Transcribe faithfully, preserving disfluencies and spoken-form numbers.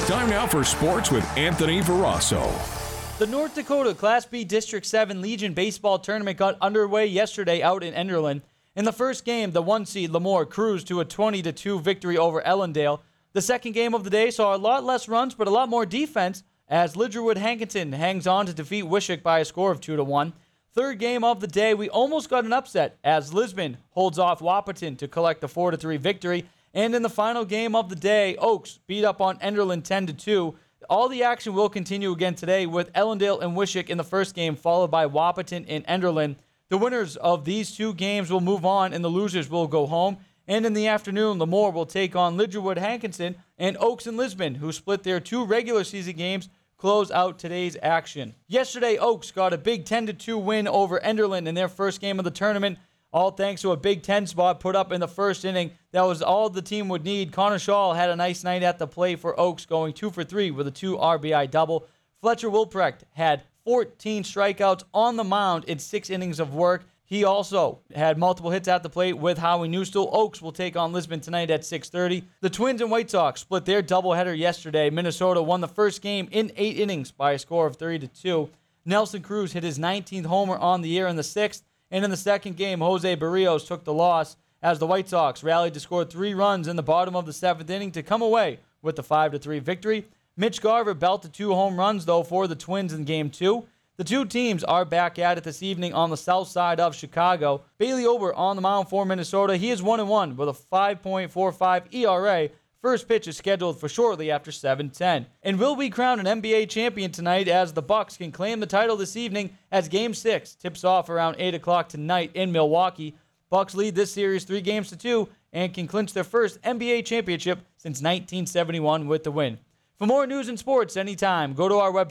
Time now for sports with Anthony Verasso. The North Dakota Class B District seven Legion Baseball Tournament got underway yesterday out in Enderlin. In the first game, the one seed Lemoore cruised to a twenty to two victory over Ellendale. The second game of the day saw a lot less runs but a lot more defense as Lidgerwood Hankinton hangs on to defeat Wishick by a score of two to one. Third game of the day, we almost got an upset as Lisbon holds off Wahpeton to collect the four to three victory. And in the final game of the day, Oaks beat up on Enderlin ten to two. All the action will continue again today with Ellendale and Wishick in the first game, followed by Wahpeton and Enderlin. The winners of these two games will move on, and the losers will go home. And in the afternoon, Lemoore will take on Lidgerwood Hankinson, and Oaks and Lisbon, who split their two regular season games, close out today's action. Yesterday, Oaks got a big ten to two win over Enderlin in their first game of the tournament, all thanks to a Big Ten spot put up in the first inning. That was all the team would need. Connor Shaw had a nice night at the plate for Oaks, going two for three with a two R B I double. Fletcher Wilprecht had fourteen strikeouts on the mound in six innings of work. He also had multiple hits at the plate with Howie Newstill. Oaks will take on Lisbon tonight at six thirty. The Twins and White Sox split their doubleheader yesterday. Minnesota won the first game in eight innings by a score of three to two. Nelson Cruz hit his nineteenth homer on the year in the sixth. And in the second game, Jose Barrios took the loss as the White Sox rallied to score three runs in the bottom of the seventh inning to come away with the five to three victory. Mitch Garver belted two home runs, though, for the Twins in Game two. The two teams are back at it this evening on the south side of Chicago. Bailey Ober on the mound for Minnesota. He is one and one with a five point four five E R A. First pitch is scheduled for shortly after seven ten. And will we crown an N B A champion tonight as the Bucks can claim the title this evening as Game six tips off around eight o'clock tonight in Milwaukee. Bucks lead this series three games to two and can clinch their first N B A championship since nineteen seventy-one with the win. For more news and sports anytime, go to our website.